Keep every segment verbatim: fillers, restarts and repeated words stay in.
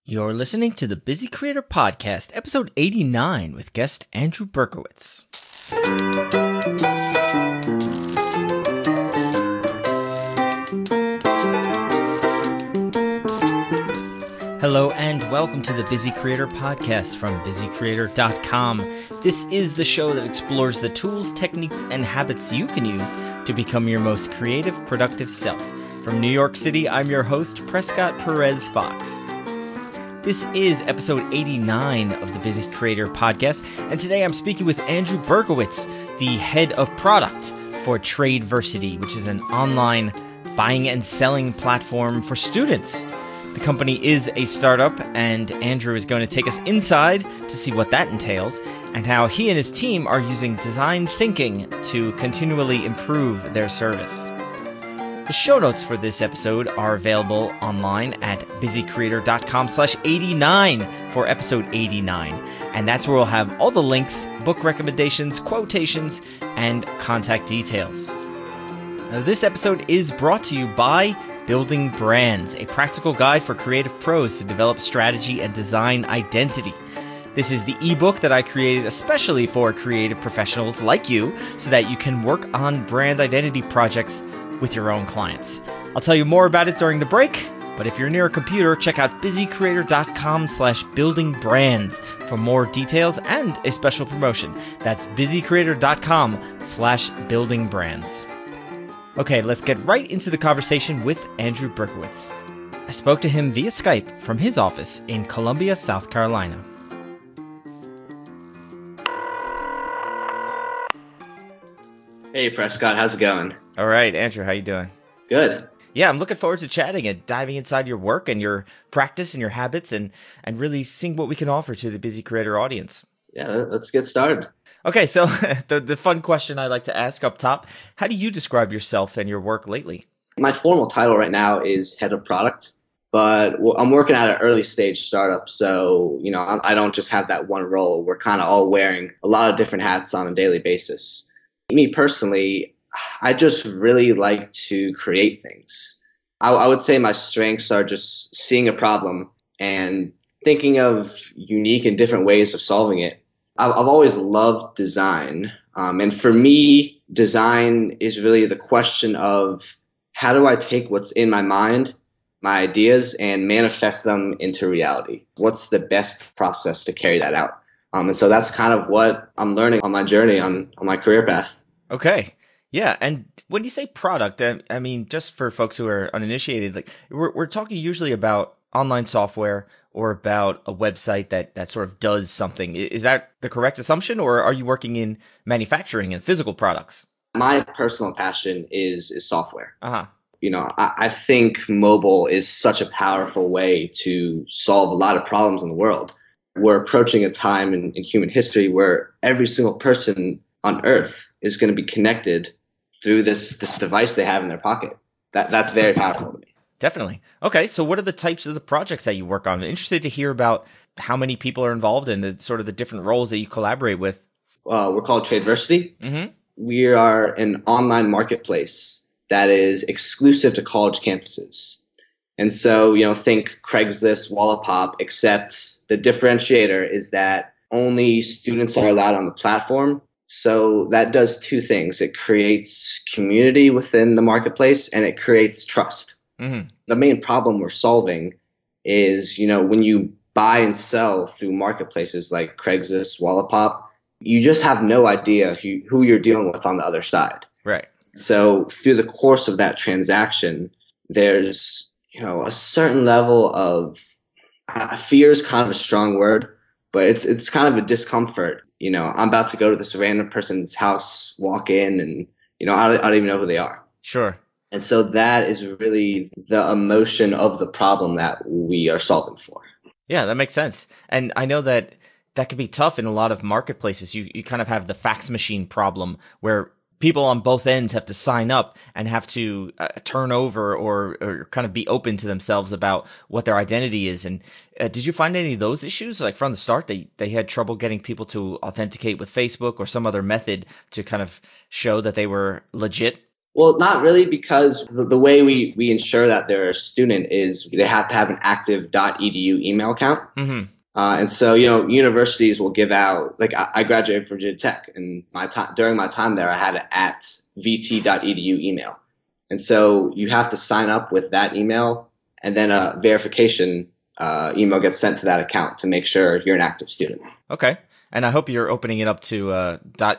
You're listening to the Busy Creator Podcast, episode eighty-nine, with guest Andrew Berkowitz. Hello and welcome to the Busy Creator Podcast from busy creator dot com. This is the show that explores the tools, techniques, and habits you can use to become your most creative, productive self. From New York City, I'm your host, Prescott Perez Fox. This is episode eighty-nine of the Busy Creator Podcast, and today I'm speaking with Andrew Berkowitz, the head of product for Tradeversity, which is an online buying and selling platform for students. The company is a startup, and Andrew is going to take us inside to see what that entails and how he and his team are using design thinking to continually improve their service. The show notes for this episode are available online at busy creator dot com slash eighty-nine for episode eighty-nine. And that's where we'll have all the links, book recommendations, quotations, and contact details. Now, this episode is brought to you by Building Brands, a practical guide for creative pros to develop strategy and design identity. This is the ebook that I created especially for creative professionals like you so that you can work on brand identity projects with your own clients. I'll tell you more about it during the break, but if you're near a computer, check out busy creator dot com slash building brands for more details and a special promotion. That's busy creator dot com slash building brands. Okay, let's get right into the conversation with Andrew Berkowitz. I spoke to him via Skype from his office in Columbia, South Carolina. Hey, Prescott. How's it going? All right, Andrew, how you doing? Good. Yeah, I'm looking forward to chatting and diving inside your work and your practice and your habits and, and really seeing what we can offer to the Busy Creator audience. Yeah, let's get started. Okay, so the, the fun question I like to ask up top, how do you describe yourself and your work lately? My formal title right now is head of product, but I'm working at an early stage startup. So, you know, I don't just have that one role. We're kind of all wearing a lot of different hats on a daily basis. Me personally, I just really like to create things. I, I would say my strengths are just seeing a problem and thinking of unique and different ways of solving it. I've, I've always loved design. Um, and for me, design is really the question of how do I take what's in my mind, my ideas, and manifest them into reality? What's the best process to carry that out? Um, and so that's kind of what I'm learning on my journey on, on my career path. Okay. Yeah. And when you say product, I, I mean, just for folks who are uninitiated, like we're, we're talking usually about online software or about a website that, that sort of does something. Is that the correct assumption, or are you working in manufacturing and physical products? My personal passion is, is software. Uh-huh. You know, I, I think mobile is such a powerful way to solve a lot of problems in the world. We're approaching a time in, in human history where every single person on Earth is going to be connected through this, this device they have in their pocket. That That's very powerful to me. Definitely. Okay, so what are the types of the projects that you work on? I'm interested to hear about how many people are involved in the sort of the different roles that you collaborate with. Uh, we're called Tradeversity. Mm-hmm. We are an online marketplace that is exclusive to college campuses. And so, you know, think Craigslist, Wallapop, except the differentiator is that only students are allowed on the platform. So that does two things. It creates community within the marketplace and it creates trust. Mm-hmm. The main problem we're solving is, you know, when you buy and sell through marketplaces like Craigslist, Wallapop, you just have no idea who, who you're dealing with on the other side. Right. So through the course of that transaction, there's, you know, a certain level of uh, fear is kind of a strong word, but it's it's kind of a discomfort. You know, I'm about to go to this random person's house, walk in, and, you know, I don't, I don't even know who they are. Sure. And so that is really the emotion of the problem that we are solving for. Yeah, that makes sense. And I know that that can be tough in a lot of marketplaces. You you kind of have the fax machine problem where people on both ends have to sign up and have to uh, turn over or, or kind of be open to themselves about what their identity is. And uh, did you find any of those issues? Like from the start, they, they had trouble getting people to authenticate with Facebook or some other method to kind of show that they were legit? Well, not really, because the, the way we, we ensure that they're a student is they have to have an active .edu email account. Mm-hmm. Uh, and so, you know, universities will give out, like I, I graduated from Virginia Tech, and my time during my time there, I had an at v t dot e d u email. And so you have to sign up with that email, and then a verification uh, email gets sent to that account to make sure you're an active student. Okay. And I hope you're opening it up to uh,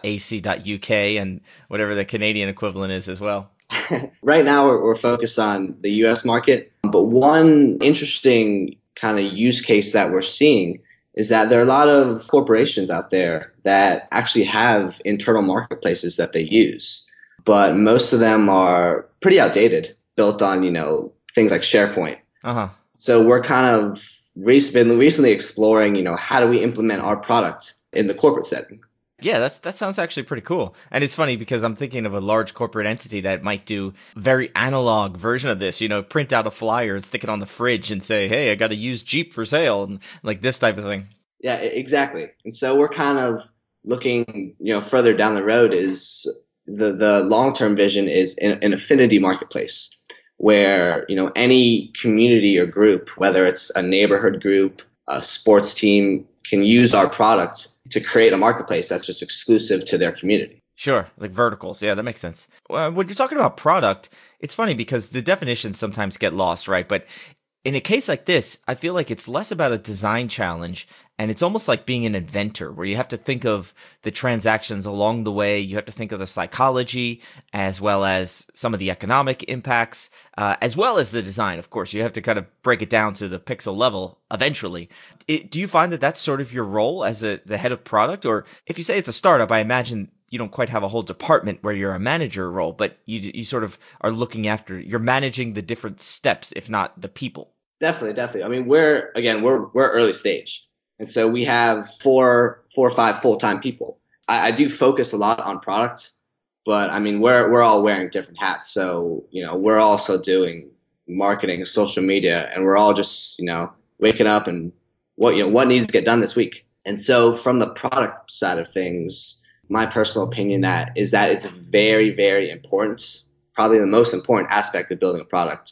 .ac.uk and whatever the Canadian equivalent is as well. Right now, we're, we're focused on the U S market. But one interesting kind of use case that we're seeing is that there are a lot of corporations out there that actually have internal marketplaces that they use. But most of them are pretty outdated, built on, you know, things like SharePoint. Uh-huh. So we're kind of rec- been recently exploring, you know, how do we implement our product in the corporate setting? Yeah, that's that sounds actually pretty cool. And it's funny because I'm thinking of a large corporate entity that might do a very analog version of this, you know, print out a flyer and stick it on the fridge and say, hey, I got a used Jeep for sale, and like this type of thing. Yeah, exactly. And so we're kind of looking, you know, further down the road is the, the long-term vision is an, an affinity marketplace where, you know, any community or group, whether it's a neighborhood group, a sports team, can use our product to create a marketplace that's just exclusive to their community. Sure. It's like verticals. Yeah, that makes sense. Well, when you're talking about product, it's funny because the definitions sometimes get lost, right? But in a case like this, I feel like it's less about a design challenge, and it's almost like being an inventor where you have to think of the transactions along the way. You have to think of the psychology as well as some of the economic impacts, uh, as well as the design. Of course, you have to kind of break it down to the pixel level eventually. It, do you find that that's sort of your role as a, the head of product? Or if you say it's a startup, I imagine you don't quite have a whole department where you're a manager role, but you you sort of are looking after, you're managing the different steps, if not the people. Definitely, definitely. I mean, we're, again, we're we're early stage. And so we have four, four or five full-time people. I, I do focus a lot on product, but I mean, we're we're all wearing different hats. So, you know, we're also doing marketing, social media, and we're all just, you know, waking up and what, you know, what needs to get done this week. And so from the product side of things, my personal opinion that is that it's very, very important, probably the most important aspect of building a product,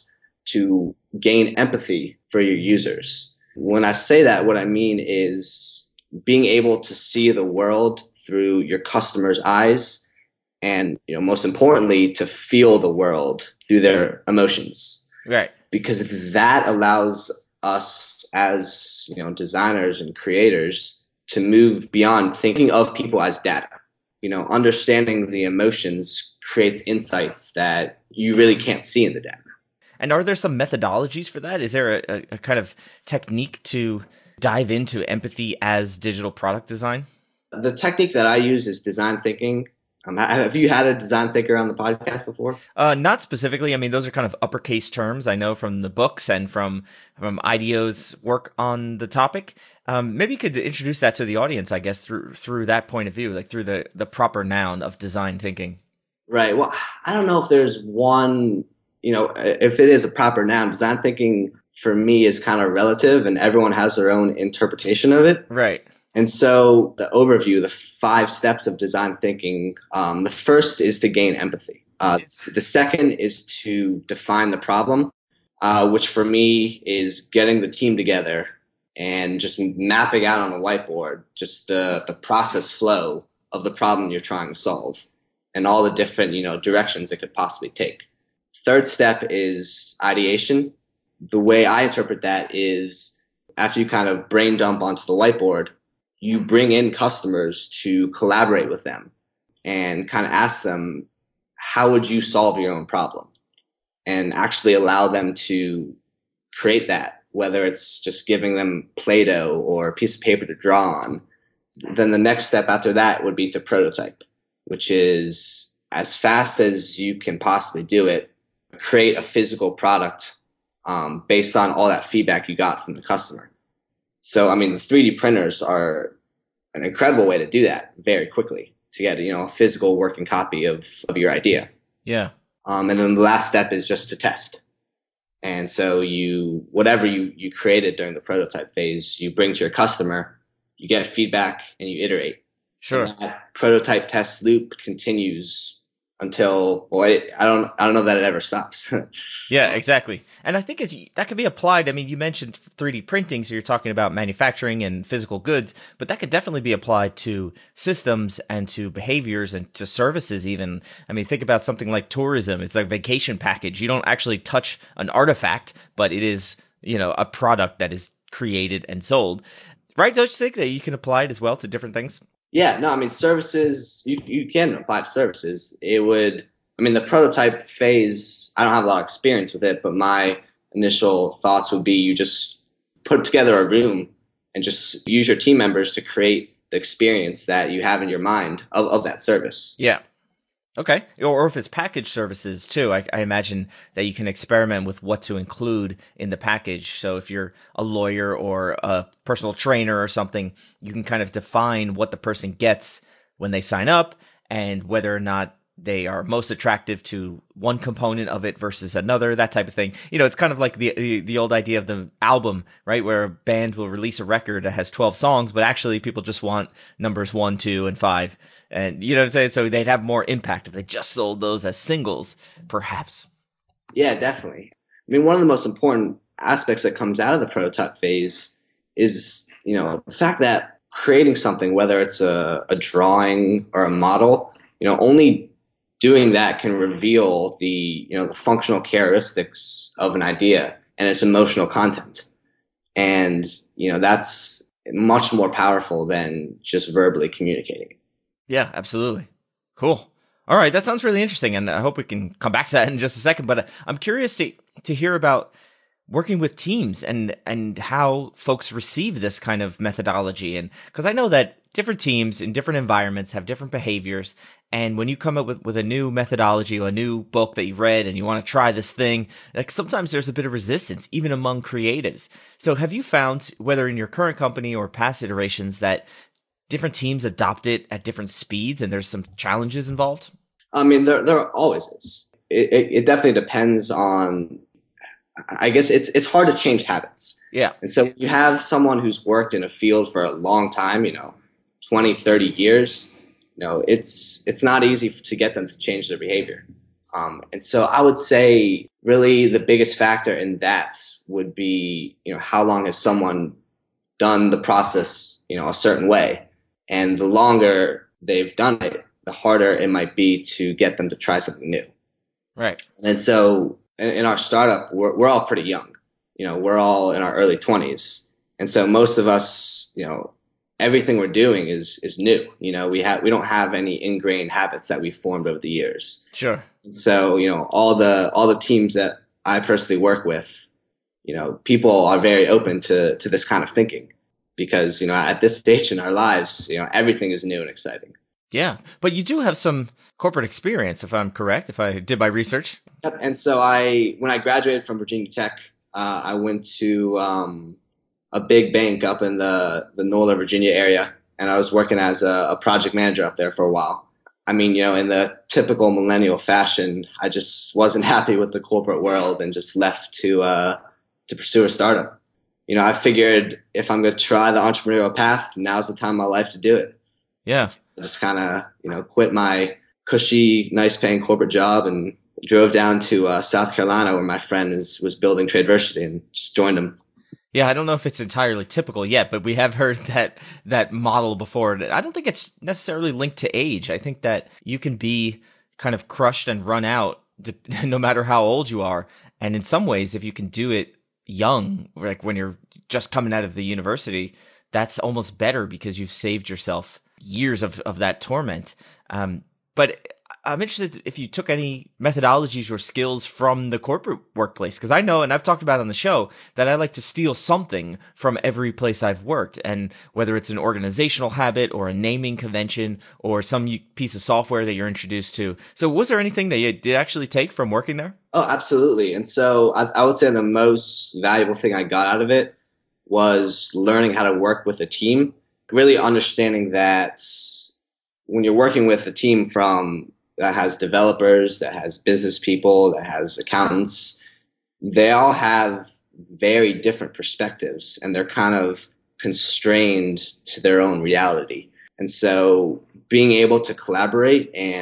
to gain empathy for your users. When I say that, what I mean is being able to see the world through your customers' eyes, and, you know, most importantly, to feel the world through their emotions. Right. Because that allows us as, you know, designers and creators to move beyond thinking of people as data. You know, understanding the emotions creates insights that you really can't see in the data. And are there some methodologies for that? Is there a, a kind of technique to dive into empathy as digital product design? The technique that I use is design thinking. Um, have you had a design thinker on the podcast before? Uh, not specifically. I mean, those are kind of uppercase terms I know from the books and from from I D O's work on the topic. Um, maybe you could introduce that to the audience, I guess, through through that point of view, like through the, the proper noun of design thinking. Right. Well, I don't know if there's one, you know, if it is a proper noun. Design thinking for me is kind of relative, and everyone has their own interpretation of it. Right. And so the overview, the five steps of design thinking, um, the first is to gain empathy. Uh, the second is to define the problem, uh, which for me is getting the team together and just mapping out on the whiteboard just the, the process flow of the problem you're trying to solve and all the different, you know, directions it could possibly take. Third step is ideation. The way I interpret that is after you kind of brain dump onto the whiteboard, you bring in customers to collaborate with them and kind of ask them, how would you solve your own problem? And actually allow them to create that, whether it's just giving them Play-Doh or a piece of paper to draw on. Then the next step after that would be to prototype, which is as fast as you can possibly do it, create a physical product um, based on all that feedback you got from the customer. So, I mean, the three D printers are an incredible way to do that very quickly, to get, you know, a physical working copy of, of your idea. Yeah. Um, and then the last step is just to test. And so you, whatever you, you created during the prototype phase, you bring to your customer, you get feedback, and you iterate. Sure. And that prototype test loop continues until, well, it, I don't, I don't know that it ever stops. Yeah, exactly. And I think it's, that could be applied. I mean, you mentioned three D printing, so you're talking about manufacturing and physical goods, but that could definitely be applied to systems and to behaviors and to services even. I mean, think about something like tourism. It's like a vacation package. You don't actually touch an artifact, but it is, you know, a product that is created and sold. Right? Don't you think that you can apply it as well to different things? Yeah, no, I mean, services, you, you can apply to services. It would, I mean, the prototype phase, I don't have a lot of experience with it, but my initial thoughts would be you just put together a room and just use your team members to create the experience that you have in your mind of, of that service. Yeah. Okay. Or, or if it's package services too, I, I imagine that you can experiment with what to include in the package. So if you're a lawyer or a personal trainer or something, you can kind of define what the person gets when they sign up and whether or not they are most attractive to one component of it versus another, that type of thing. You know, it's kind of like the, the the old idea of the album, right? Where a band will release a record that has twelve songs, but actually people just want numbers one, two, and five. And you know what I'm saying? So they'd have more impact if they just sold those as singles, perhaps. Yeah, definitely. I mean, one of the most important aspects that comes out of the prototype phase is, you know, the fact that creating something, whether it's a, a drawing or a model, you know, only doing that can reveal the, you know, the functional characteristics of an idea and its emotional content. And, you know, that's much more powerful than just verbally communicating. Yeah, absolutely. Cool. All right. That sounds really interesting. And I hope we can come back to that in just a second. But I'm curious to, to hear about working with teams and, and how folks receive this kind of methodology. And because I know that different teams in different environments have different behaviors. And when you come up with, with a new methodology or a new book that you've read and you want to try this thing, like sometimes there's a bit of resistance, even among creatives. So have you found, whether in your current company or past iterations, that different teams adopt it at different speeds and there's some challenges involved? I mean, there there always is. It, it, it definitely depends on, I guess it's it's hard to change habits. Yeah. And so you have someone who's worked in a field for a long time, you know, twenty, thirty years, you know, it's it's not easy to get them to change their behavior. Um, and so I would say really the biggest factor in that would be, you know, how long has someone done the process, you know, a certain way. And the longer they've done it, the harder it might be to get them to try something new. Right. And so in, in our startup, we're, we're all pretty young. You know, we're all in our early twenties. And so most of us, you know, everything we're doing is is new. You know, we have we don't have any ingrained habits that we've formed over the years. Sure. And so, you know, all the all the teams that I personally work with, you know, people are very open to to this kind of thinking. Because, you know, at this stage in our lives, you know, everything is new and exciting. Yeah. But you do have some corporate experience, if I'm correct, if I did my research. Yep. And so I, when I graduated from Virginia Tech, uh, I went to um, a big bank up in the, the Northern Virginia area. And I was working as a, a project manager up there for a while. I mean, you know, in the typical millennial fashion, I just wasn't happy with the corporate world and just left to uh, to pursue a startup. You know, I figured if I'm going to try the entrepreneurial path, now's the time in my life to do it. Yeah. So I just kind of, you know, quit my cushy, nice paying corporate job and drove down to uh, South Carolina where my friend is, was building Tradeversity and just joined him. Yeah, I don't know if it's entirely typical yet, but we have heard that that model before. I don't think it's necessarily linked to age. I think that you can be kind of crushed and run out no matter how old you are. And in some ways, if you can do it young, like when you're just coming out of the university, that's almost better because you've saved yourself years of, of that torment. Um, but I'm interested if you took any methodologies or skills from the corporate workplace, because I know, and I've talked about on the show, that I like to steal something from every place I've worked. And whether it's an organizational habit or a naming convention or some piece of software that you're introduced to. So was there anything that you did actually take from working there? Oh, absolutely. And so I, I would say the most valuable thing I got out of it was learning how to work with a team, really understanding that when you're working with a team from that has developers, that has business people, that has accountants, they all have very different perspectives and they're kind of constrained to their own reality. And so being able to collaborate and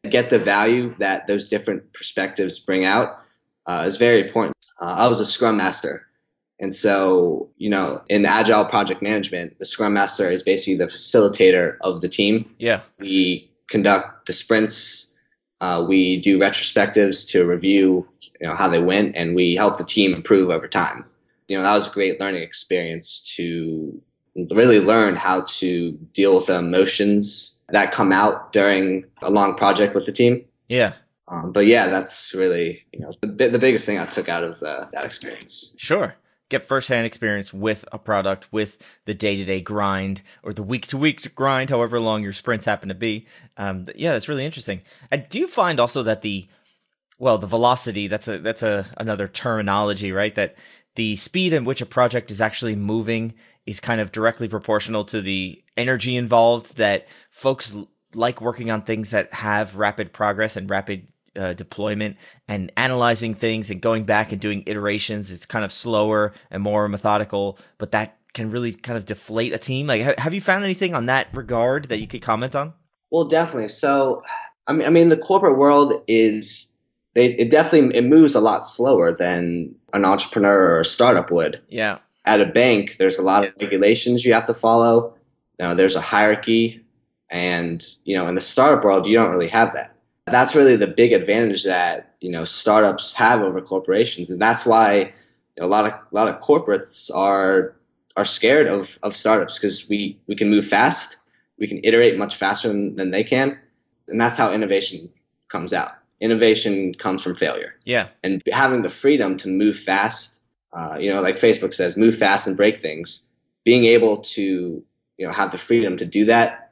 get the value that those different perspectives bring out uh, is very important. Uh, I was a Scrum Master. And so, you know, in Agile project management, the Scrum Master is basically the facilitator of the team. Yeah. We conduct the sprints. Uh, we do retrospectives to review, you know, how they went, and we help the team improve over time. You know, that was a great learning experience to really learn how to deal with the emotions that come out during a long project with the team. Yeah. Um, but yeah, that's really, you know, the, the biggest thing I took out of uh, that experience. Sure. Get firsthand experience with a product, with the day-to-day grind or the week-to-week grind, however long your sprints happen to be. Um, yeah, that's really interesting. And do you find also that the, well, the velocity, that's a that's a another terminology, right? That the speed in which a project is actually moving is kind of directly proportional to the energy involved, that folks like working on things that have rapid progress and rapid Uh, deployment, and analyzing things and going back and doing iterations. It's kind of slower and more methodical, but that can really kind of deflate a team. Like, ha- have you found anything on that regard that you could comment on? Well, definitely. So, I mean, I mean, the corporate world is, they, it definitely, it moves a lot slower than an entrepreneur or a startup would. Yeah. At a bank, there's a lot of regulations you have to follow. You know, there's a hierarchy, and, you know, in the startup world, you don't really have that. That's really the big advantage that, you know, startups have over corporations. And that's why, you know, a lot of a lot of corporates are are scared of, of startups, because we, we can move fast, we can iterate much faster than, than they can. And that's how innovation comes out. Innovation comes from failure. Yeah. And having the freedom to move fast, uh, you know, like Facebook says, move fast and break things. Being able to, you know, have the freedom to do that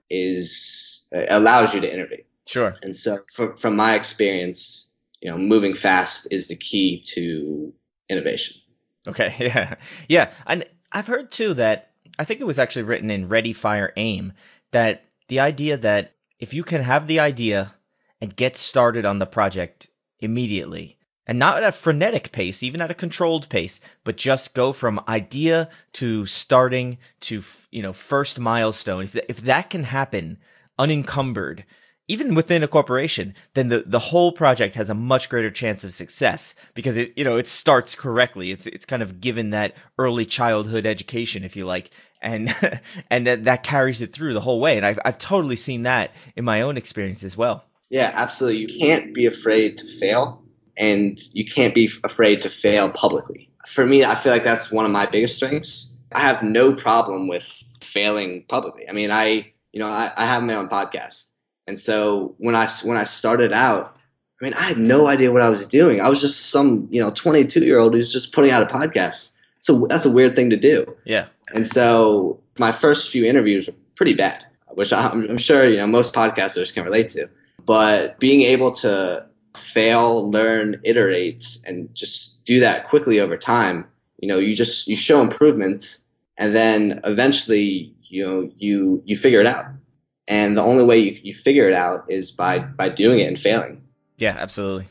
is uh, allows you to innovate. Sure. And so from, from my experience, you know, moving fast is the key to innovation. Okay. Yeah. Yeah. And I've heard too that, I think it was actually written in Ready, Fire, Aim, that the idea that if you can have the idea and get started on the project immediately, and not at a frenetic pace, even at a controlled pace, but just go from idea to starting to, you know, first milestone. If, if that can happen unencumbered, even within a corporation, then the, the whole project has a much greater chance of success, because it, you know, it starts correctly. It's it's kind of given that early childhood education, if you like, and and that, that carries it through the whole way. And I've I've totally seen that in my own experience as well. Yeah, absolutely. You can't be afraid to fail, and you can't be afraid to fail publicly. For me, I feel like that's one of my biggest strengths. I have no problem with failing publicly. I mean, I you know I, I have my own podcast. And so when I, when I started out, I mean, I had no idea what I was doing. I was just some, you know, twenty-two year old who's just putting out a podcast. So that's a weird thing to do. Yeah. And so my first few interviews were pretty bad, which I'm, I'm sure, you know, most podcasters can relate to. But being able to fail, learn, iterate, and just do that quickly over time, you know, you just, you show improvement, and then eventually, you know, you, you figure it out. And the only way you, you figure it out is by, by doing it and failing. Yeah, absolutely.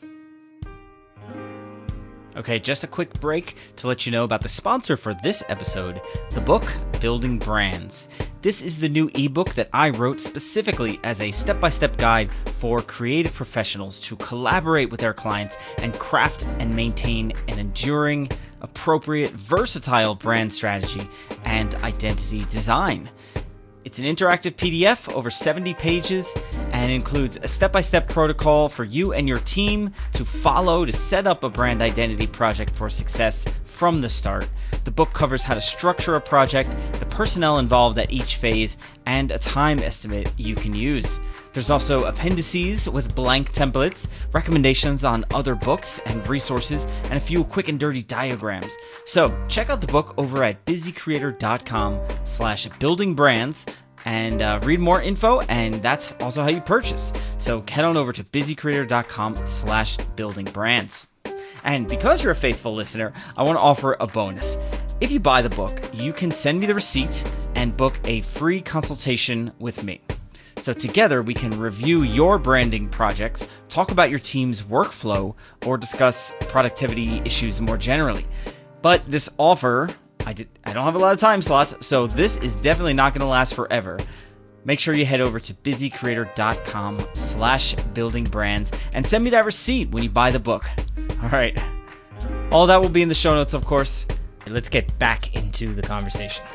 Okay, just a quick break to let you know about the sponsor for this episode, the book Building Brands. This is the new ebook that I wrote specifically as a step-by-step guide for creative professionals to collaborate with their clients and craft and maintain an enduring, appropriate, versatile brand strategy and identity design. It's an interactive P D F, over seventy pages, and includes a step-by-step protocol for you and your team to follow to set up a brand identity project for success from the start. The book covers how to structure a project, the personnel involved at each phase, and a time estimate you can use. There's also appendices with blank templates, recommendations on other books and resources, and a few quick and dirty diagrams. So check out the book over at busycreator.com slash building brands and uh, read more info, and that's also how you purchase. So head on over to busycreator.com slash building brands. And because you're a faithful listener, I want to offer a bonus. If you buy the book, you can send me the receipt and book a free consultation with me. So together we can review your branding projects, talk about your team's workflow, or discuss productivity issues more generally. But this offer, I, did, I don't have a lot of time slots, so this is definitely not going to last forever. make sure you head over to busycreator.com slash building brands and send me that receipt when you buy the book. All right. All that will be in the show notes, of course. Let's get back into the conversation.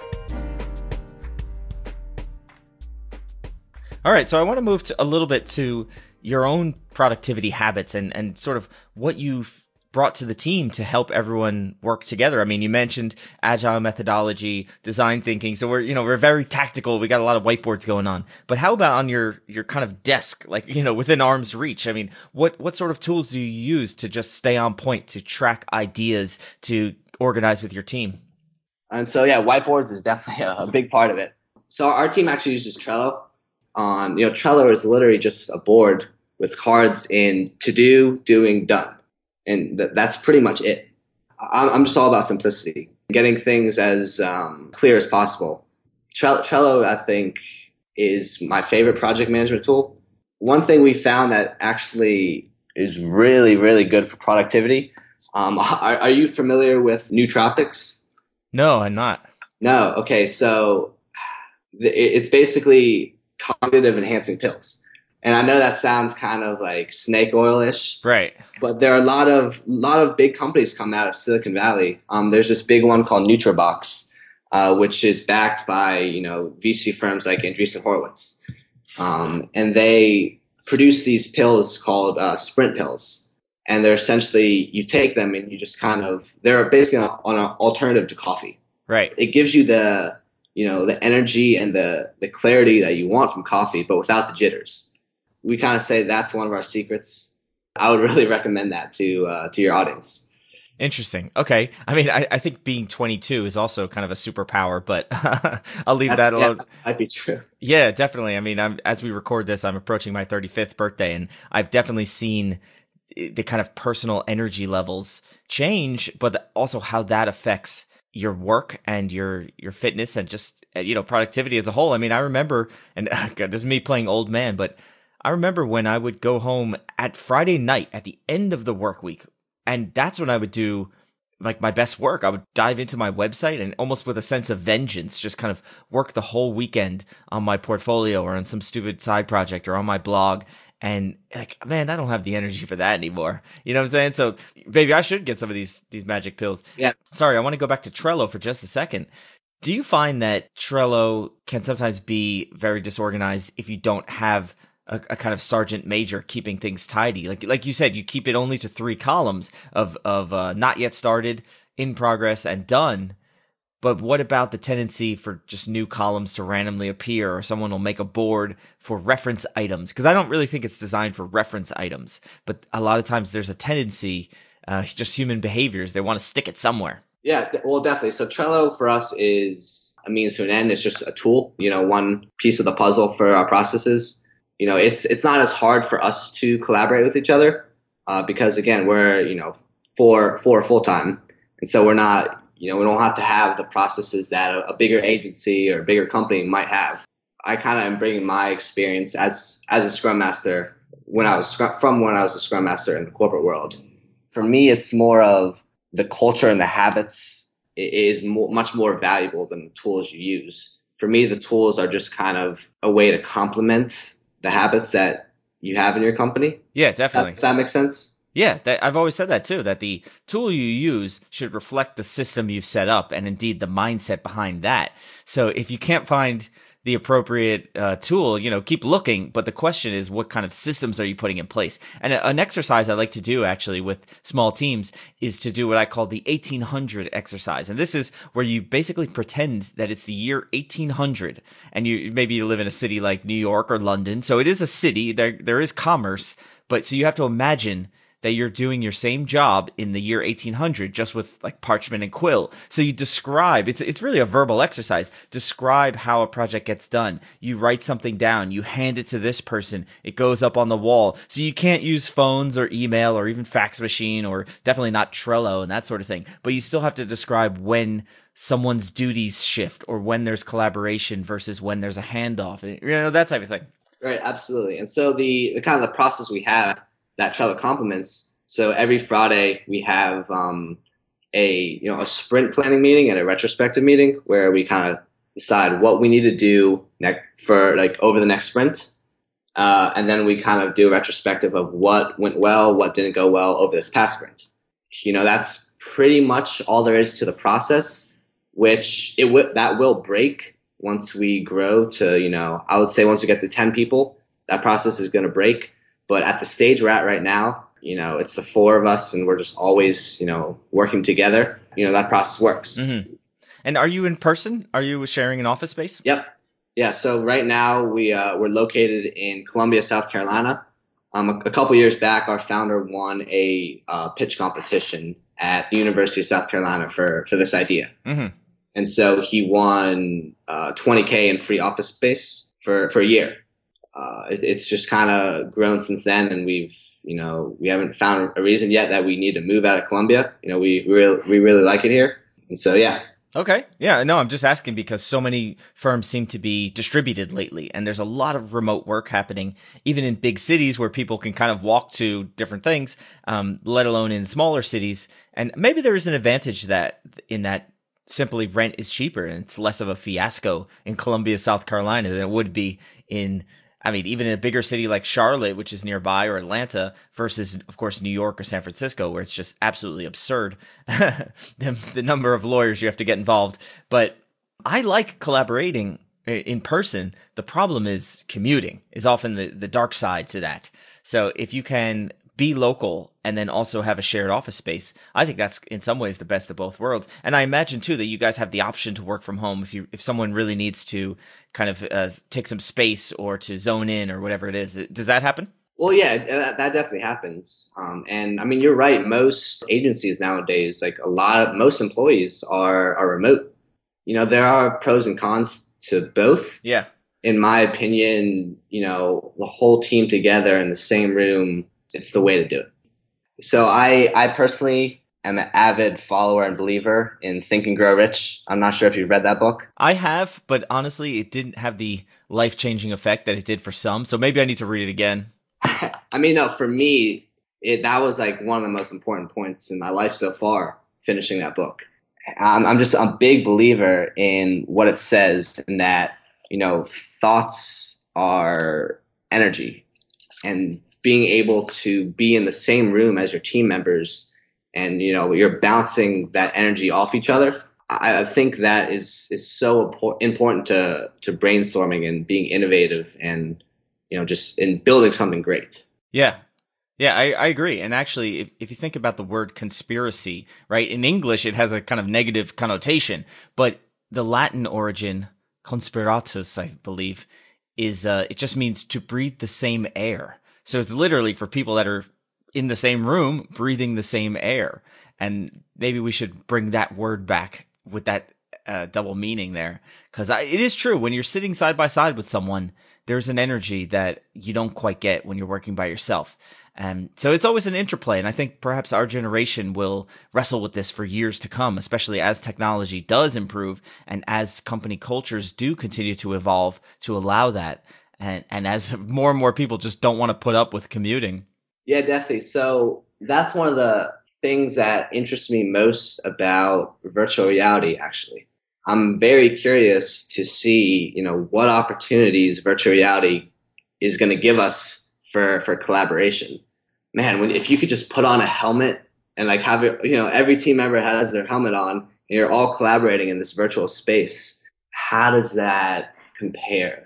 All right, so I want to move to a little bit to your own productivity habits and, and sort of what you've brought to the team to help everyone work together. I mean, you mentioned agile methodology, design thinking. So we're, you know, we're very tactical. We got a lot of whiteboards going on. But how about on your, your kind of desk, like, you know, within arm's reach? I mean, what, what sort of tools do you use to just stay on point, to track ideas, to organize with your team? And so, yeah, whiteboards is definitely a, a big part of it. So our team actually uses Trello. On, you know, Trello is literally just a board with cards in to do, doing, done. And th- that's pretty much it. I'm, I'm just all about simplicity, getting things as um, clear as possible. Trello, Trello, I think, is my favorite project management tool. One thing we found that actually is really, really good for productivity. Um, are, are you familiar with nootropics? No, I'm not. No. Okay. So th- it's basically cognitive enhancing pills. And I know that sounds kind of like snake oil-ish, right? But there are a lot of lot of big companies come out of Silicon Valley. Um, there's this big one called NutraBox, uh, which is backed by you know V C firms like Andreessen Horowitz, um, and they produce these pills called uh, Sprint pills. And they're essentially you take them and you just kind of they're basically on an alternative to coffee. Right. It gives you the you know the energy and the the clarity that you want from coffee, but without the jitters. We kind of say that's one of our secrets. I would really recommend that to uh, to your audience. Interesting. Okay. I mean, I, I think being twenty-two is also kind of a superpower, but I'll leave that's, that alone. Yeah, that might be true. Yeah, definitely. I mean, I'm, as we record this, I'm approaching my thirty-fifth birthday, and I've definitely seen the kind of personal energy levels change, but also how that affects your work and your your fitness and just you know productivity as a whole. I mean, I remember, and God, this is me playing old man, but I remember when I would go home at Friday night at the end of the work week, and that's when I would do like my best work. I would dive into my website and almost with a sense of vengeance, just kind of work the whole weekend on my portfolio or on some stupid side project or on my blog. And like, man, I don't have the energy for that anymore. You know what I'm saying? So maybe I should get some of these, these magic pills. Yeah. Sorry. I want to go back to Trello for just a second. Do you find that Trello can sometimes be very disorganized if you don't have A, a kind of sergeant major keeping things tidy? Like like you said, you keep it only to three columns of of uh, not yet started, in progress, and done. But what about the tendency for just new columns to randomly appear, or someone will make a board for reference items? Because I don't really think it's designed for reference items, but a lot of times there's a tendency, uh, just human behaviors, they want to stick it somewhere. Yeah, well, definitely. So Trello for us is a means to an end. It's just a tool, you know, one piece of the puzzle for our processes. You know, it's it's not as hard for us to collaborate with each other uh, because, again, we're, you know, four, four full-time. And so we're not, you know, we don't have to have the processes that a, a bigger agency or a bigger company might have. I kind of am bringing my experience as as a Scrum Master when I was from when I was a Scrum Master in the corporate world. For me, it's more of the culture and the habits is more, much more valuable than the tools you use. For me, the tools are just kind of a way to complement the habits that you have in your company. Yeah, definitely. If that makes sense. Yeah, that, I've always said that too, that the tool you use should reflect the system you've set up and indeed the mindset behind that. So if you can't find the appropriate uh, tool, you know, keep looking. But the question is, what kind of systems are you putting in place? And a, an exercise I like to do actually with small teams is to do what I call the eighteen hundred exercise. And this is where you basically pretend that it's the year eighteen hundred, and you maybe you live in a city like New York or London. So it is a city. There there is commerce, but so you have to imagine that you're doing your same job in the year eighteen hundred, just with like parchment and quill. So you describe, it's it's really a verbal exercise. Describe how a project gets done. You write something down, you hand it to this person, it goes up on the wall. So you can't use phones or email or even fax machine or definitely not Trello and that sort of thing. But you still have to describe when someone's duties shift or when there's collaboration versus when there's a handoff, you know, that type of thing. Right, absolutely. And so the, the kind of the process we have that Trello complements. So every Friday we have um, a you know a sprint planning meeting and a retrospective meeting where we kind of decide what we need to do next for like over the next sprint. Uh, and then we kind of do a retrospective of what went well, what didn't go well over this past sprint. You know, that's pretty much all there is to the process, which it w- that will break once we grow to, you know, I would say once we get to ten people, that process is going to break. But at the stage we're at right now, you know, it's the four of us and we're just always, you know, working together. You know, that process works. Mm-hmm. And are you in person? Are you sharing an office space? Yep. Yeah, so right now we uh, we're located in Columbia, South Carolina. Um, a, a couple years back, our founder won a uh, pitch competition at the University of South Carolina for for this idea, mm-hmm. and so he won uh, twenty K in free office space for for a year. Uh, it, it's just kind of grown since then, and we've you know we haven't found a reason yet that we need to move out of Columbia. You know, we we really, we really like it here, and so yeah. Okay. Yeah, no, I'm just asking because so many firms seem to be distributed lately, and there's a lot of remote work happening, even in big cities where people can kind of walk to different things, um, let alone in smaller cities. And maybe there is an advantage that in that simply rent is cheaper and it's less of a fiasco in Columbia, South Carolina than it would be in, I mean, even in a bigger city like Charlotte, which is nearby, or Atlanta, versus, of course, New York or San Francisco, where it's just absolutely absurd, the, the number of lawyers you have to get involved. But I like collaborating in person. The problem is commuting is often the, the dark side to that. So if you can be local and then also have a shared office space, I think that's in some ways the best of both worlds. And I imagine too that you guys have the option to work from home if you if someone really needs to kind of uh, take some space or to zone in or whatever it is. Does that happen? Well, yeah, that, that definitely happens. Um, and I mean, you're right. Most agencies nowadays, like a lot of most employees are are remote. You know, there are pros and cons to both. Yeah. In my opinion, you know, the whole team together in the same room, it's the way to do it. So I, I personally am an avid follower and believer in Think and Grow Rich. I'm not sure if you've read that book. I have, but honestly, it didn't have the life-changing effect that it did for some. So maybe I need to read it again. I mean, no, for me, it, that was like one of the most important points in my life so far, finishing that book. I'm, I'm just a big believer in what it says, and that, you know, thoughts are energy, and being able to be in the same room as your team members and, you know, you're bouncing that energy off each other. I, I think that is, is so impor- important to, to brainstorming and being innovative and, you know, just in building something great. Yeah. Yeah, I, I agree. And actually, if, if you think about the word conspiracy, right, in English, it has a kind of negative connotation, but the Latin origin, conspiratus, I believe, is, uh, it just means to breathe the same air. So it's literally for people that are in the same room, breathing the same air. And maybe we should bring that word back with that uh, double meaning there. Because it is true, when you're sitting side by side with someone, there's an energy that you don't quite get when you're working by yourself. And so it's always an interplay. And I think perhaps our generation will wrestle with this for years to come, especially as technology does improve and as company cultures do continue to evolve to allow that. And and as more and more people just don't want to put up with commuting. Yeah, definitely. So that's one of the things that interests me most about virtual reality, actually. I'm very curious to see, you know, what opportunities virtual reality is going to give us for, for collaboration. Man, when, if you could just put on a helmet and like have it, you know, every team member has their helmet on and you're all collaborating in this virtual space, how does that compare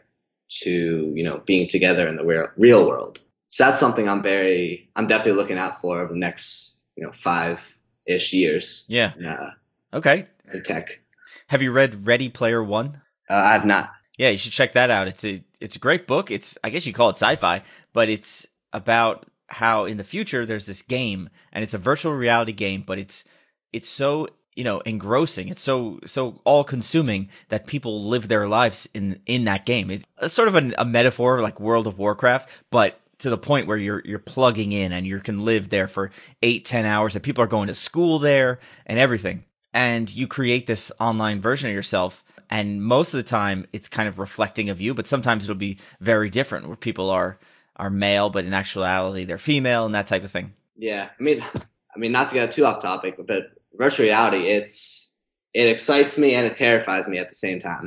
to, you know, being together in the real, real world? So that's something I'm very, I'm definitely looking out for over the next, you know, five-ish years. Yeah. Uh, okay. In tech. Have you read Ready Player One? Uh, I have not. Yeah, you should check that out. It's a it's a great book. It's, I guess you call it sci-fi, but it's about how in the future there's this game, and it's a virtual reality game, but it's it's so, you know, engrossing. It's so so all consuming that people live their lives in in that game. It's sort of a, a metaphor like World of Warcraft, but to the point where you're you're plugging in and you can live there for eight, ten hours, and people are going to school there and everything. And you create this online version of yourself, and most of the time it's kind of reflecting of you, but sometimes it'll be very different where people are are male, but in actuality they're female and that type of thing. Yeah, I mean, I mean, not to get too off topic, but virtual reality, it's it excites me and it terrifies me at the same time.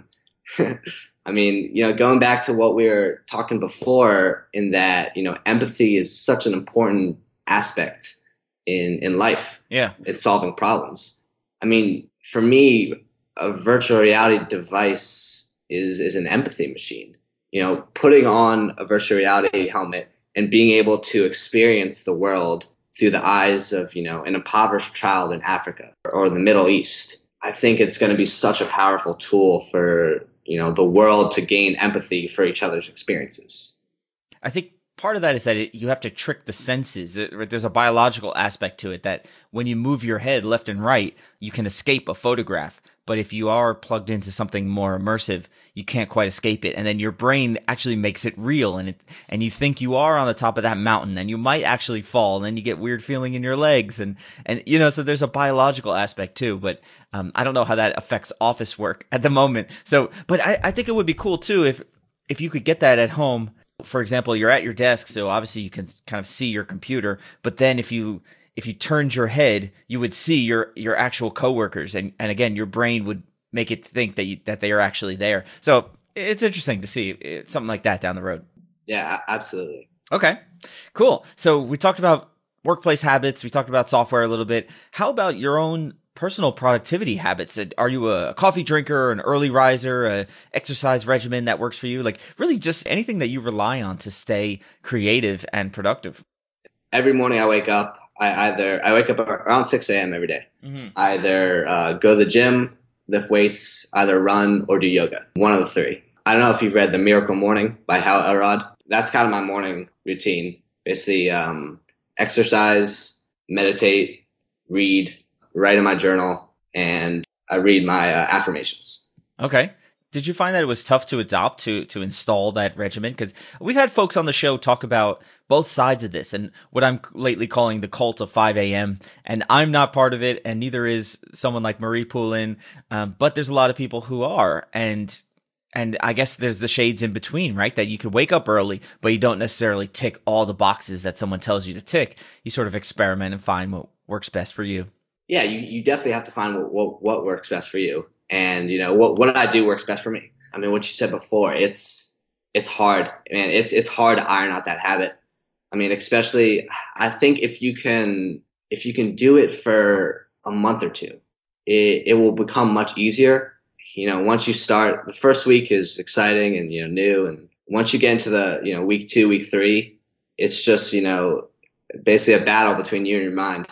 I mean, you know, going back to what we were talking before, in that, you know, empathy is such an important aspect in in life. Yeah. It's solving problems. I mean, for me, a virtual reality device is is an empathy machine. You know, putting on a virtual reality helmet and being able to experience the world through the eyes of, you know, an impoverished child in Africa or the Middle East. I think it's going to be such a powerful tool for, you know, the world to gain empathy for each other's experiences. I think part of that is that it, you have to trick the senses. It, there's a biological aspect to it that when you move your head left and right, you can escape a photograph. But if you are plugged into something more immersive, you can't quite escape it. And then your brain actually makes it real, and it, and you think you are on the top of that mountain, and you might actually fall, and then you get weird feeling in your legs. And, and you know, so there's a biological aspect too. But um, I don't know how that affects office work at the moment. So, but I, I think it would be cool too if if you could get that at home. For example, you're at your desk, so obviously you can kind of see your computer. But then if you if you turned your head, you would see your your actual coworkers, and and again, your brain would make it think that you, that they are actually there. So it's interesting to see it's something like that down the road. Yeah, absolutely. Okay, cool. So we talked about workplace habits. We talked about software a little bit. How about your own personal productivity habits? Are you a coffee drinker, an early riser, a exercise regimen that works for you? Like really just anything that you rely on to stay creative and productive. Every morning I wake up, I either I wake up around six a.m. every day. Mm-hmm. Either uh, go to the gym, lift weights, either run or do yoga. One of the three. I don't know if you've read The Miracle Morning by Hal Elrod. That's kind of my morning routine. Basically, um, exercise, meditate, read, write in my journal, and I read my uh, affirmations. Okay. Did you find that it was tough to adopt, to to install that regimen? Because we've had folks on the show talk about both sides of this and what I'm lately calling the cult of five a.m. And I'm not part of it, and neither is someone like Marie Poulin. Um, but there's a lot of people who are. And and I guess there's the shades in between, right? That you could wake up early, but you don't necessarily tick all the boxes that someone tells you to tick. You sort of experiment and find what works best for you. Yeah, you, you definitely have to find what, what, what works best for you. And, you know, what, what I do works best for me. I mean, what you said before, it's it's hard. Man, it's it's hard to iron out that habit. I mean, especially, I think if you can if you can do it for a month or two, it, it will become much easier. You know, once you start, the first week is exciting and, you know, new. And once you get into the, you know, week two, week three, it's just, you know, basically a battle between you and your mind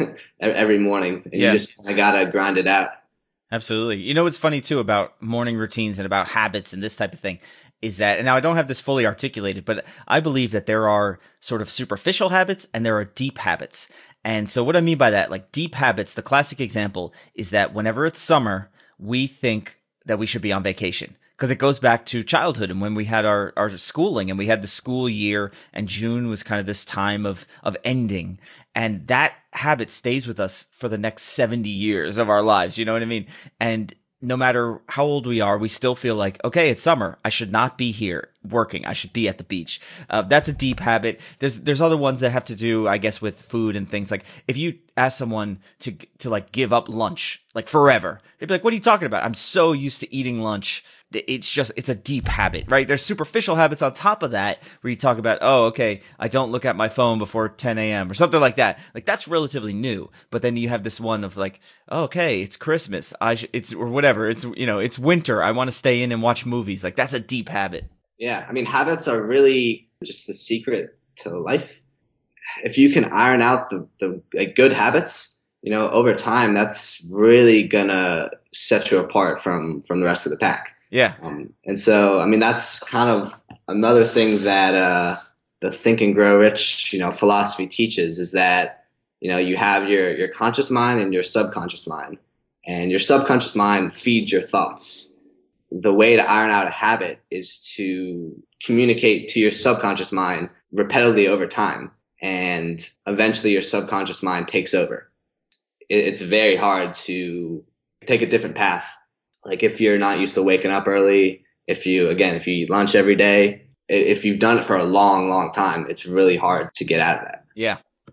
every morning. And yes. You just I gotta grind it out. Absolutely. You know what's funny too about morning routines and about habits and this type of thing is that, and now I don't have this fully articulated, but I believe that there are sort of superficial habits and there are deep habits. And so what I mean by that, like deep habits, the classic example is that whenever it's summer, we think that we should be on vacation. Because it goes back to childhood and when we had our, our schooling and we had the school year and June was kind of this time of, of ending. And that habit stays with us for the next seventy years of our lives. You know what I mean? And no matter how old we are, we still feel like, okay, it's summer. I should not be here working. I should be at the beach. Uh, that's a deep habit. There's there's other ones that have to do, I guess, with food and things. Like if you ask someone to to like give up lunch, like forever, they'd be like, what are you talking about? I'm so used to eating lunch. It's just, it's a deep habit, right? There's superficial habits on top of that where you talk about, oh, okay, I don't look at my phone before ten a.m. or something like that. Like that's relatively new. But then you have this one of like, oh, okay, it's Christmas. I sh- it's, or whatever. It's, you know, it's winter. I want to stay in and watch movies. Like that's a deep habit. Yeah. I mean, habits are really just the secret to life. If you can iron out the, the like, good habits, you know, over time, that's really gonna set you apart from, from the rest of the pack. Yeah. Um, and so, I mean, that's kind of another thing that uh, the Think and Grow Rich, you know, philosophy teaches is that, you know, you have your, your conscious mind and your subconscious mind. And your subconscious mind feeds your thoughts. The way to iron out a habit is to communicate to your subconscious mind repeatedly over time. And eventually your subconscious mind takes over. It, it's very hard to take a different path. Like if you're not used to waking up early, if you, again, if you eat lunch every day, if you've done it for a long, long time, it's really hard to get out of that. Yeah,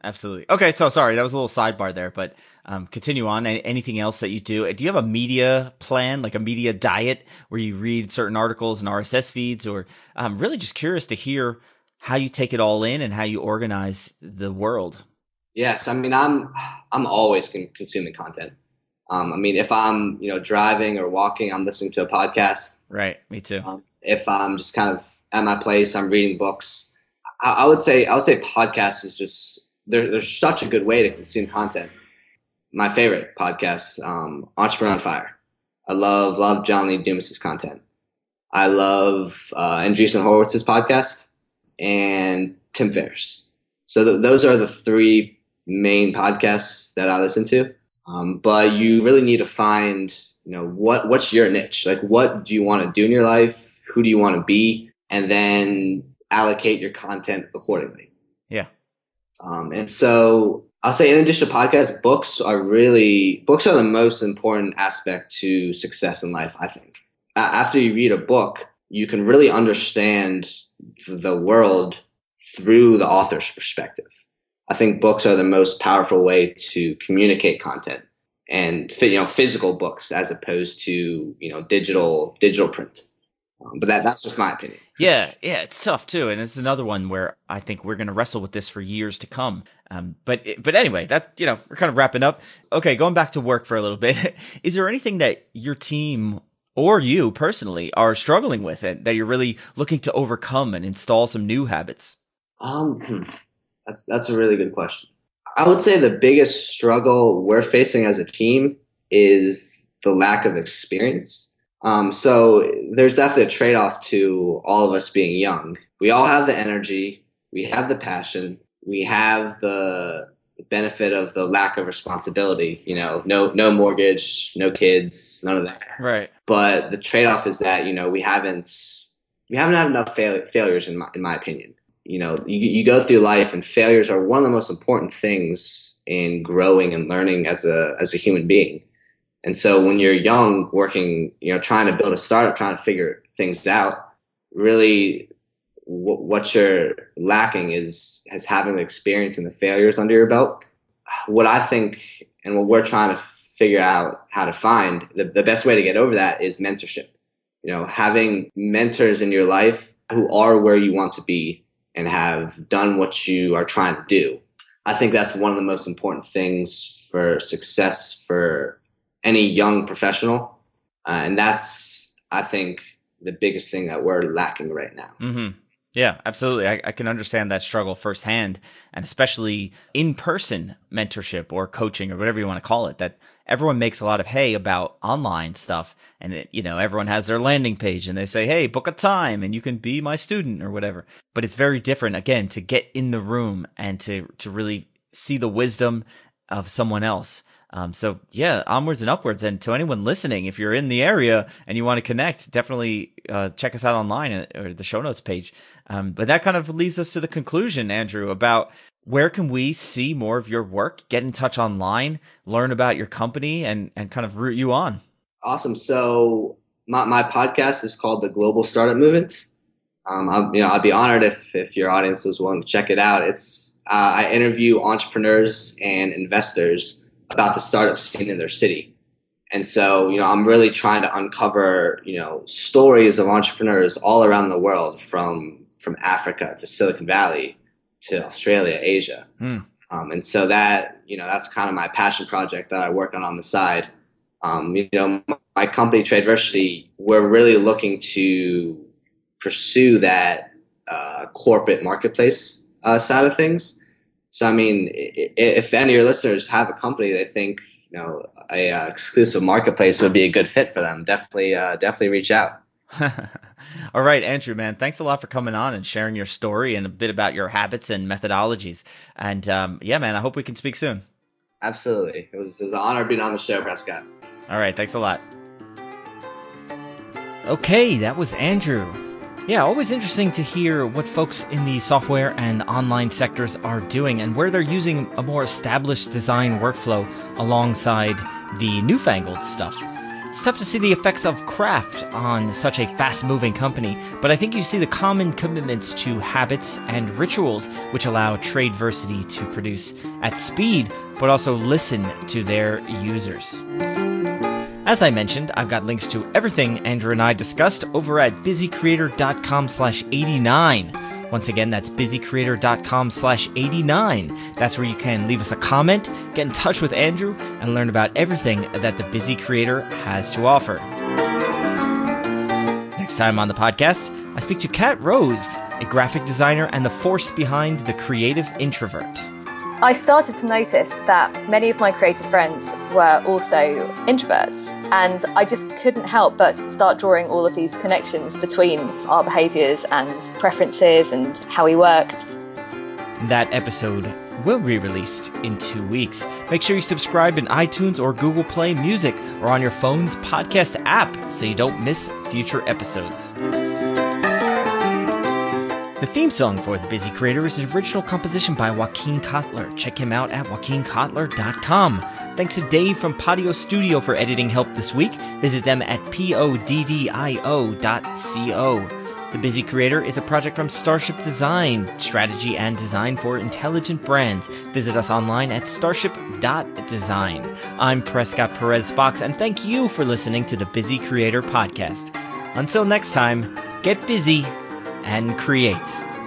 Absolutely. Okay, so sorry, that was a little sidebar there, but um, continue on. A- Anything else that you do? Do you have a media plan, like a media diet, where you read certain articles and R S S feeds? Or I'm really just curious to hear how you take it all in and how you organize the world. Yes, I mean, I'm I'm always con- consuming content. Um, I mean, if I'm you know driving or walking, I'm listening to a podcast. Right, me too. Um, if I'm just kind of at my place, I'm reading books. I, I would say I would say podcasts is just they're they're such a good way to consume content. My favorite podcast, um, Entrepreneur on Fire. I love love John Lee Dumas's content. I love uh, Andreessen Horowitz's podcast and Tim Ferriss. So th- those are the three main podcasts that I listen to. Um, but you really need to find, you know, what what's your niche? Like, what do you want to do in your life? Who do you want to be? And then allocate your content accordingly. Yeah. Um, and so I'll say, in addition to podcasts, books are really books are the most important aspect to success in life. I think uh, after you read a book, you can really understand the world through the author's perspective. I think books are the most powerful way to communicate content, and you know, physical books as opposed to you know digital digital print. Um, but that that's just my opinion. Yeah, yeah, it's tough too, and it's another one where I think we're going to wrestle with this for years to come. Um, but but anyway, that you know, we're kind of wrapping up. Okay, going back to work for a little bit. Is there anything that your team or you personally are struggling with it that you're really looking to overcome and install some new habits? Um, hmm. That's that's a really good question. I would say the biggest struggle we're facing as a team is the lack of experience. Um, so there's definitely a trade-off to all of us being young. We all have the energy, we have the passion, we have the benefit of the lack of responsibility. You know, no no mortgage, no kids, none of that. Right. But the trade-off is that you know we haven't we haven't had enough fail- failures in my in my opinion. You know, you, you go through life, and failures are one of the most important things in growing and learning as a as a human being. And so when you're young, working, you know, trying to build a startup, trying to figure things out, really w- what you're lacking is has having the experience and the failures under your belt. What I think and what we're trying to figure out how to find, the, the best way to get over that is mentorship. You know, having mentors in your life who are where you want to be and have done what you are trying to do. I think that's one of the most important things for success for any young professional. Uh, and that's, I think, the biggest thing that we're lacking right now. Mm-hmm. Yeah, absolutely. I, I can understand that struggle firsthand, and especially in-person mentorship or coaching or whatever you want to call it, that everyone makes a lot of hay about online stuff. And, it, you know, everyone has their landing page and they say, hey, book a time and you can be my student or whatever. But it's very different, again, to get in the room and to, to really see the wisdom of someone else. Um, so yeah, onwards and upwards. And to anyone listening, if you're in the area and you want to connect, definitely uh, check us out online at, or the show notes page. Um, but that kind of leads us to the conclusion, Andrew, about where can we see more of your work, get in touch online, learn about your company, and, and kind of root you on. Awesome. So my, my podcast is called The Global Startup Movement. Um, I'll, you know, I'd be honored if, if your audience was willing to check it out. It's uh, I interview entrepreneurs and investors about the startup scene in their city. And so, you know, I'm really trying to uncover, you know, stories of entrepreneurs all around the world, from from Africa to Silicon Valley to Australia, Asia. Mm. Um, and so that, you know, that's kind of my passion project that I work on on the side. Um, you know, my company, Tradeversity, we're really looking to pursue that uh, corporate marketplace uh, side of things. So, I mean, if any of your listeners have a company they think, you know, a uh, exclusive marketplace would be a good fit for them, definitely, uh, definitely reach out. All right, Andrew, man, thanks a lot for coming on and sharing your story and a bit about your habits and methodologies. And um, yeah, man, I hope we can speak soon. Absolutely. It was, it was an honor being on the show, Prescott. All right, thanks a lot. Okay, that was Andrew. Yeah, always interesting to hear what folks in the software and online sectors are doing and where they're using a more established design workflow alongside the newfangled stuff. It's tough to see the effects of craft on such a fast-moving company, but I think you see the common commitments to habits and rituals which allow Tradeversity to produce at speed, but also listen to their users. As I mentioned, I've got links to everything Andrew and I discussed over at busycreator.com slash 89. Once again, that's busycreator.com slash 89. That's where you can leave us a comment, get in touch with Andrew, and learn about everything that the Busy Creator has to offer. Next time on the podcast, I speak to Kat Rose, a graphic designer and the force behind The Creative Introvert. I started to notice that many of my creative friends were also introverts, and I just couldn't help but start drawing all of these connections between our behaviours and preferences and how we worked. That episode will be released in two weeks. Make sure you subscribe in iTunes or Google Play Music or on your phone's podcast app so you don't miss future episodes. The theme song for The Busy Creator is an original composition by Joaquin Kotler. Check him out at joaquin kotler dot com. Thanks to Dave from Podio Studio for editing help this week. Visit them at poddio dot co. The Busy Creator is a project from Starship Design, strategy and design for intelligent brands. Visit us online at starship dot design. I'm Prescott Perez Fox, and thank you for listening to the Busy Creator podcast. Until next time, get busy and create.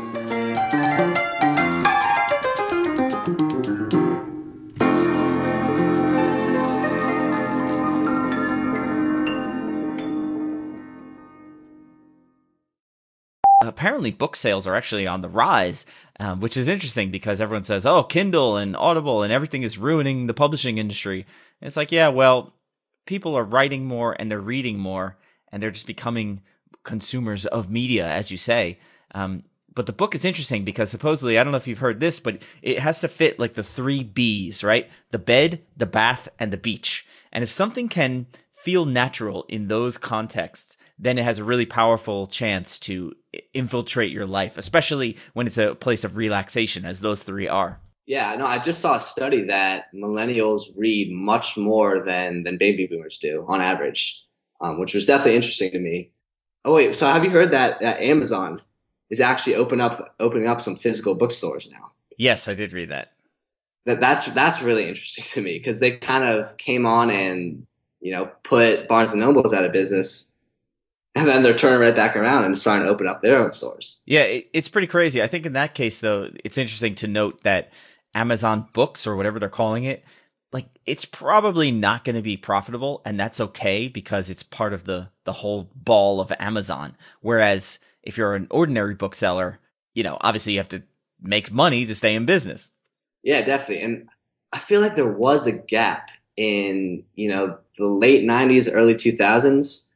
Apparently book sales are actually on the rise, um, which is interesting because everyone says, oh, Kindle and Audible and everything is ruining the publishing industry. And it's like, yeah, well, people are writing more and they're reading more and they're just becoming consumers of media, as you say. Um, but the book is interesting because supposedly, I don't know if you've heard this, but it has to fit like the three B's, right? The bed, the bath, and the beach. And if something can feel natural in those contexts, then it has a really powerful chance to infiltrate your life, especially when it's a place of relaxation, as those three are. Yeah, no, I just saw a study that millennials read much more than, than baby boomers do on average, um, which was definitely interesting to me. Oh, wait, so have you heard that, that Amazon is actually open up, opening up some physical bookstores now? Yes, I did read that. That that's that's really interesting to me because they kind of came on and, you know, put Barnes and Nobles out of business, and then they're turning right back around and starting to open up their own stores. Yeah, it, it's pretty crazy. I think in that case, though, it's interesting to note that Amazon Books, or whatever they're calling it, like it's probably not going to be profitable, and that's okay because it's part of the the whole ball of Amazon. Whereas if you're an ordinary bookseller, you know, obviously you have to make money to stay in business. Yeah, definitely. And I feel like there was a gap in, you know, the late nineties, early two thousands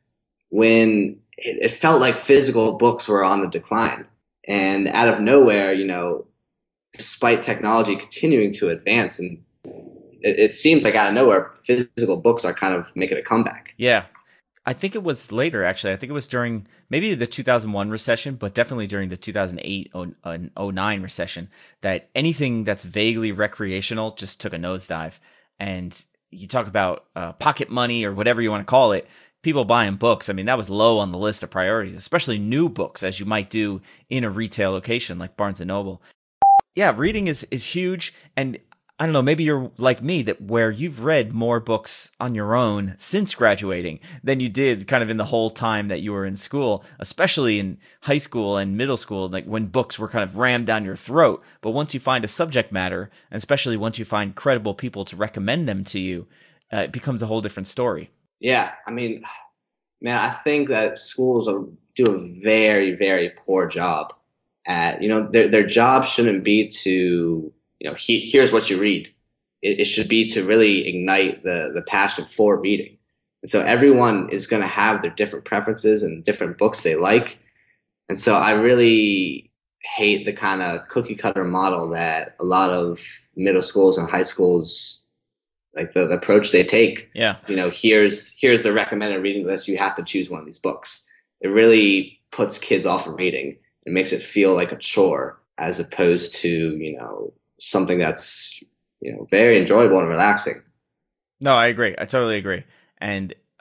when it, it felt like physical books were on the decline. And out of nowhere, you know, despite technology continuing to advance, and it, it seems like out of nowhere, physical books are kind of making a comeback. Yeah. I think it was later, actually. I think it was during maybe the two thousand one recession, but definitely during the two thousand eight and oh nine recession, that anything that's vaguely recreational just took a nosedive. And you talk about uh, pocket money or whatever you want to call it, people buying books. I mean, that was low on the list of priorities, especially new books, as you might do in a retail location like Barnes and Noble. Yeah, reading is, is huge. And I don't know, maybe you're like me, that where you've read more books on your own since graduating than you did kind of in the whole time that you were in school, especially in high school and middle school, like when books were kind of rammed down your throat. But once you find a subject matter, and especially once you find credible people to recommend them to you, uh, it becomes a whole different story. Yeah, I mean, man, I think that schools are, do a very, very poor job at, you know, their their job shouldn't be to, you know, he, here's what you read. It, it should be to really ignite the, the passion for reading. And so everyone is going to have their different preferences and different books they like. And so I really hate the kind of cookie cutter model that a lot of middle schools and high schools, like the, the approach they take. Yeah. You know, here's, here's the recommended reading list. You have to choose one of these books. It really puts kids off of reading. It makes it feel like a chore as opposed to, you know, something that's, you know, very enjoyable and relaxing. No, I agree. I totally agree. And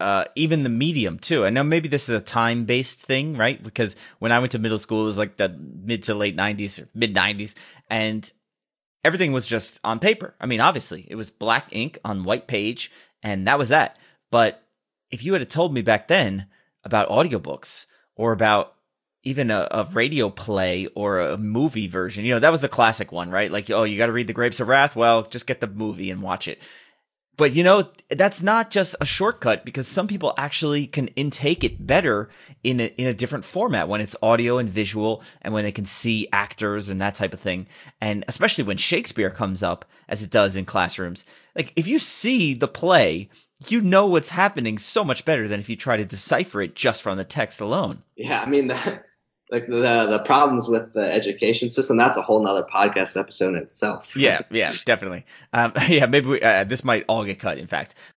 uh, even the medium too. I know maybe this is a time-based thing, right? Because when I went to middle school, it was like the mid to late nineties or mid nineties, and everything was just on paper. I mean, obviously, it was black ink on white page, and that was that. But if you had told me back then about audiobooks or about even a, a radio play or a movie version, you know, that was the classic one, right? Like, oh, you got to read The Grapes of Wrath? Well, just get the movie and watch it. But, you know, that's not just a shortcut, because some people actually can intake it better in a, in a different format when it's audio and visual and when they can see actors and that type of thing. And especially when Shakespeare comes up, as it does in classrooms. Like, if you see the play, you know what's happening so much better than if you try to decipher it just from the text alone. Yeah, I mean, the, like the the problems with the education system, that's a whole nother podcast episode in itself. Yeah, yeah, definitely. Um, yeah, maybe we, uh, this might all get cut, in fact.